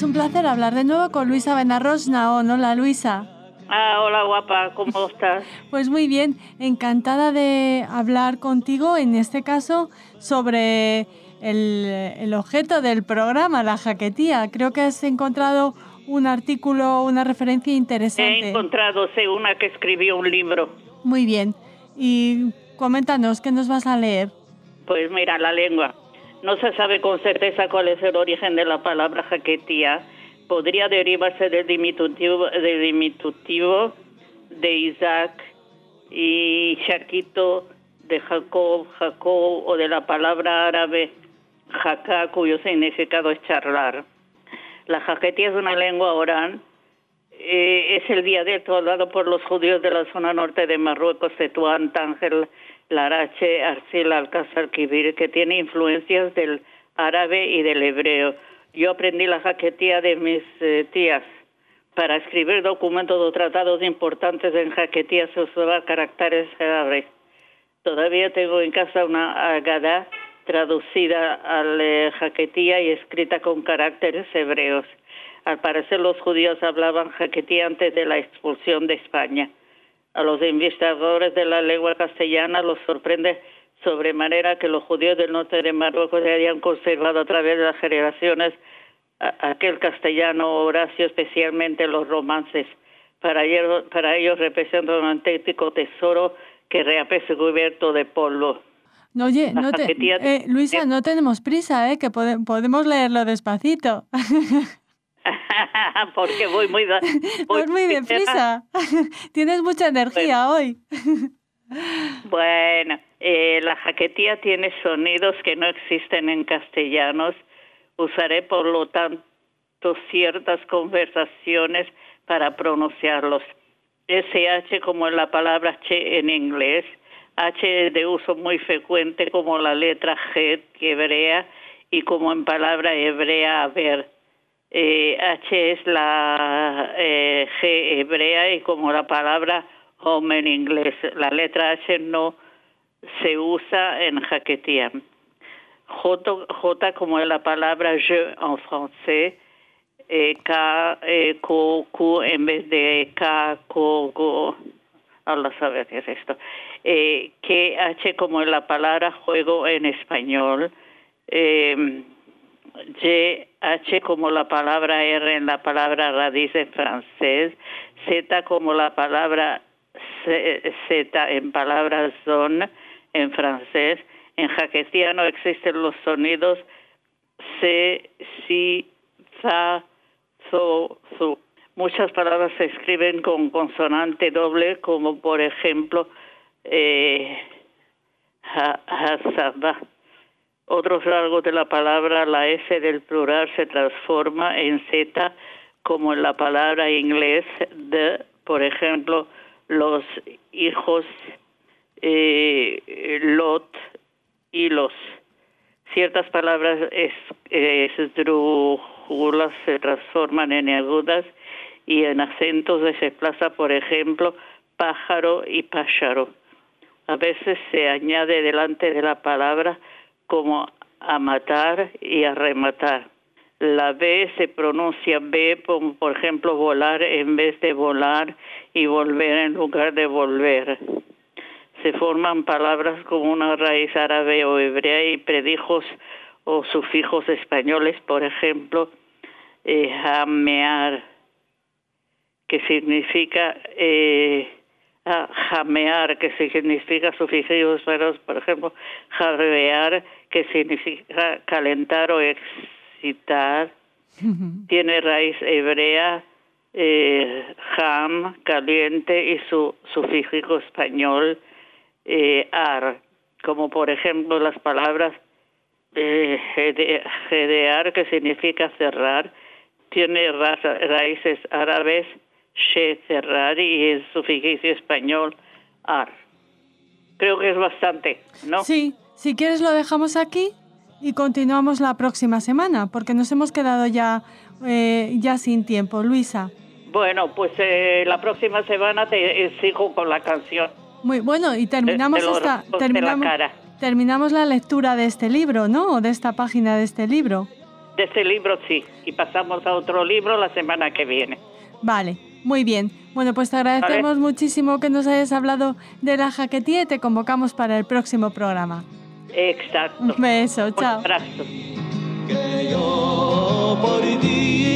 Es un placer hablar de nuevo con Luisa Benarroch Naón. Hola, Luisa. Hola, guapa, ¿cómo estás? Pues muy bien, encantada de hablar contigo, en este caso, sobre el objeto del programa, la jaquetía. Creo que has encontrado un artículo, una referencia interesante. He encontrado, una que escribió un libro. Muy bien. Y coméntanos, ¿qué nos vas a leer? Pues mira, la lengua. No se sabe con certeza cuál es el origen de la palabra jaquetía. Podría derivarse del diminutivo de Isaac y Shaquito de Jacob, o de la palabra árabe jacá, cuyo significado es charlar. La jaquetía es una lengua oral. Es el dialecto hablado por los judíos de la zona norte de Marruecos, Tetuán, Tánger, Larache, Arsil, Alcázar, Quibir, que tiene influencias del árabe y del hebreo. Yo aprendí la jaquetía de mis tías. Para escribir documentos o tratados importantes en jaquetía se usaban caracteres árabes. Todavía tengo en casa una Agadá traducida al jaquetía y escrita con caracteres hebreos. Al parecer los judíos hablaban jaquetía antes de la expulsión de España. A los investigadores de la lengua castellana los sorprende sobremanera que los judíos del norte de Marruecos hayan conservado a través de las generaciones aquel castellano Horacio, especialmente los romances. Para ellos representa un auténtico tesoro que reaparece cubierto de polvo. No, oye, Luisa, no tenemos prisa, que podemos leerlo despacito. Porque voy muy deprisa. Tienes mucha energía hoy. Bueno, la jaquetía tiene sonidos que no existen en castellanos. Usaré, por lo tanto, ciertas conversaciones para pronunciarlos. SH como en la palabra che en inglés. H es de uso muy frecuente como la letra G hebrea y como en palabra hebrea haber. H es la G hebrea y como la palabra home en inglés. La letra H no se usa en jaquetía. J como en la palabra je en francés. K, Q, Q en vez de K, Q, Allah sabe qué es esto. Que H como en la palabra juego en español. Y, H como la palabra R en la palabra radiz en francés. Z como la palabra Z en palabra zone en francés. En jaquetía no existen los sonidos C, Si, Za, Zo, Zu. Muchas palabras se escriben con consonante doble, como por ejemplo Hazaba. Otros rasgos de la palabra, la S del plural se transforma en Z, como en la palabra inglés de, por ejemplo, los hijos, Lot y los. Ciertas palabras esdrújulas se transforman en agudas y en acentos se desplaza, por ejemplo, pájaro y pájaro. A veces se añade delante de la palabra como a matar y a rematar. La B se pronuncia B, como por ejemplo volar en vez de volar y volver en lugar de volver. Se forman palabras con una raíz árabe o hebrea y predijos o sufijos españoles, por ejemplo, jamear, que significa jamear, que significa sufijos españoles, por ejemplo, jarrear, que significa calentar o excitar. Tiene raíz hebrea, jam, caliente, y su sufijo español, ar, como por ejemplo las palabras jedear, que significa cerrar, tiene raíces árabes, she, cerrar, y el sufijo español, ar. Creo que es bastante, ¿no? Sí, si quieres lo dejamos aquí y continuamos la próxima semana, porque nos hemos quedado ya sin tiempo. Luisa. Bueno, pues la próxima semana te sigo con la canción. Muy bueno, y terminamos la lectura de este libro, ¿no? O de esta página de este libro. de ese libro sí, y pasamos a otro libro la semana que viene. Vale, muy bien. Bueno, pues te agradecemos muchísimo que nos hayas hablado de la jaquetía y te convocamos para el próximo programa. Exacto. Un beso, chao. Un abrazo. Que yo por ti